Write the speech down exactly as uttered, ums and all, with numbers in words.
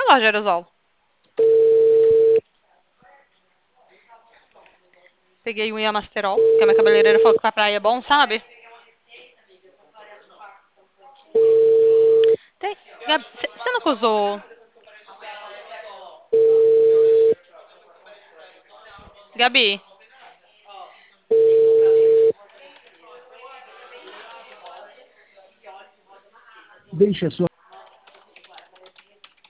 loja aerosol. Peguei um Yamasterol, que a minha cabeleireira falou que pra praia é bom, sabe? Tem... Gabi, você nunca usou... Gabi, Deixe a sua